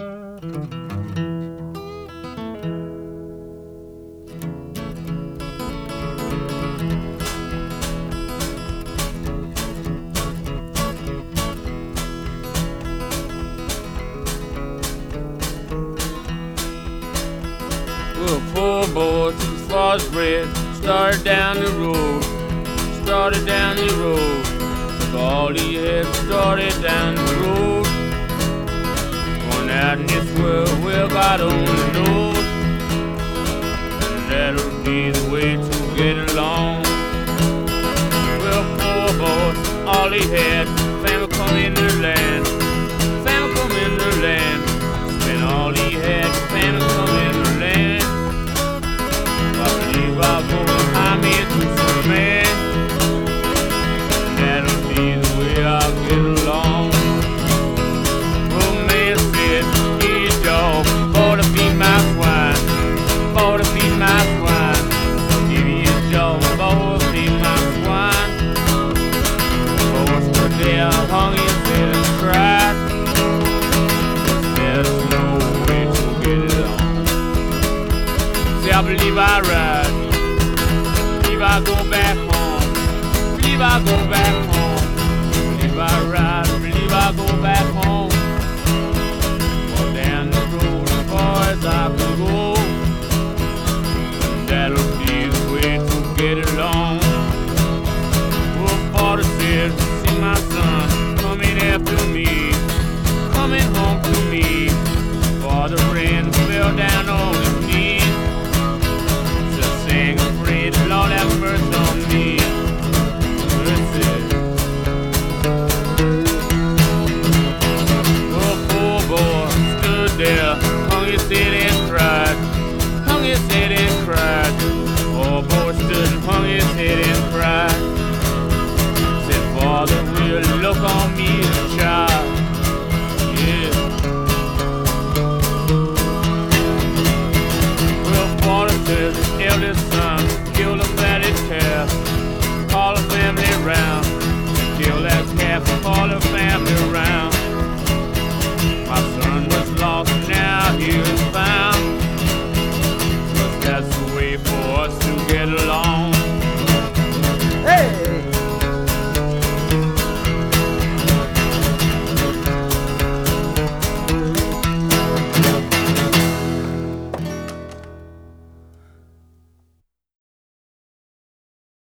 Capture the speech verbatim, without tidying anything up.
Well, poor boy took his father's bread, started down the road, started down the road. Took all he had, started down the road. Going out in this world, well, God only knows. And that'll be the way to get along. Well, poor boy, all he had, family come in the land, family come in the land. Spent all he had, family come in the land. I believe I'll go behind me to some man. And that'll be the way I'll get along. Well, man said, here's dog, for to feed my swine, for to feed my swine. Give me his dog, for to feed my swine. For stood there, hung his head and cried. There's no way to get it on. See, I believe I ride, believe I go back home, believe I go back home, believe I ride, believe I go back home. Walk down the road as far as I can go, and that'll be the way to get along. Well, father said, see my son coming after me, coming home to me. Father ran and fell down on his knees. Just sang a praise, Lord have mercy on me. Mercy. Oh, poor boy stood there,